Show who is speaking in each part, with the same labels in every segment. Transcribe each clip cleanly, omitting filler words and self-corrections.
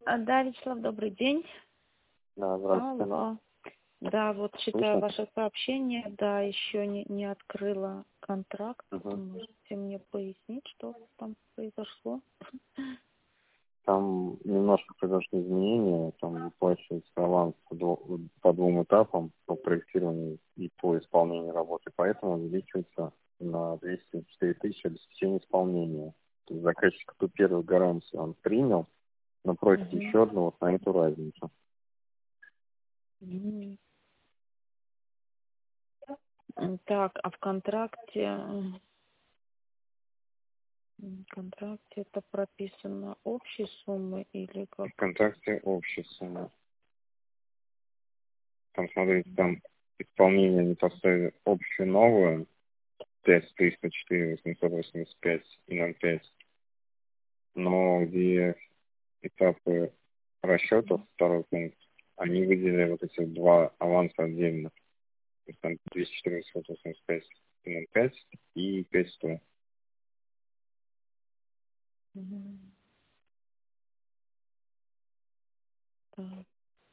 Speaker 1: Да, Вячеслав, добрый день.
Speaker 2: Да, здравствуйте.
Speaker 1: Алло. Да, вот читаю ваше сообщение, да, еще не открыла контракт.
Speaker 2: Угу.
Speaker 1: Можете мне пояснить, что там произошло?
Speaker 2: Там немножко произошли изменения, там выплачивается аванс по двум этапам, по проектированию и по исполнению работы, поэтому увеличивается на 204 тысячи обеспечение исполнения. То есть заказчик эту первую гарантию он принял, но просит еще одну вот на эту разницу.
Speaker 1: Мгм. Так, а в контракте это прописано общей суммы или как?
Speaker 2: В контракте общая сумма. Там, смотрите, там исполнение они поставили общую новую, 5304 885 и 05, но где этапы расчетов, второй пункт, они выделили вот эти два аванса отдельно. То есть там 214 85 и 05 и 5100.
Speaker 1: Мгм. Так.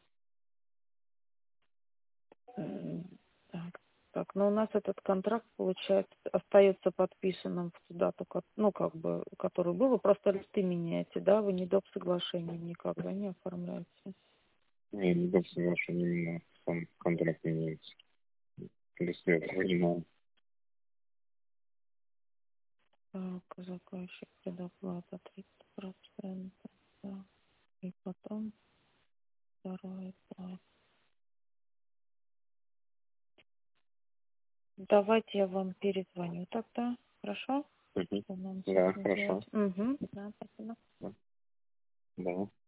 Speaker 1: М, Так, так, но у нас этот контракт, получается, остается подписанным в ту дату, ну, как бы, который был, вы просто листы меняете, да, вы не доп. Соглашения никогда не оформляете.
Speaker 2: Не, не до соглашения, именно сам контракт меняется. Если это понимаю.
Speaker 1: Так, заказчик предоплата 30%, да, и потом второй этап. Давайте я вам перезвоню тогда, хорошо?
Speaker 2: Мгм.
Speaker 1: Что нам с
Speaker 2: Да,
Speaker 1: этим
Speaker 2: хорошо.
Speaker 1: делать? Угу, да, спасибо.
Speaker 2: Да.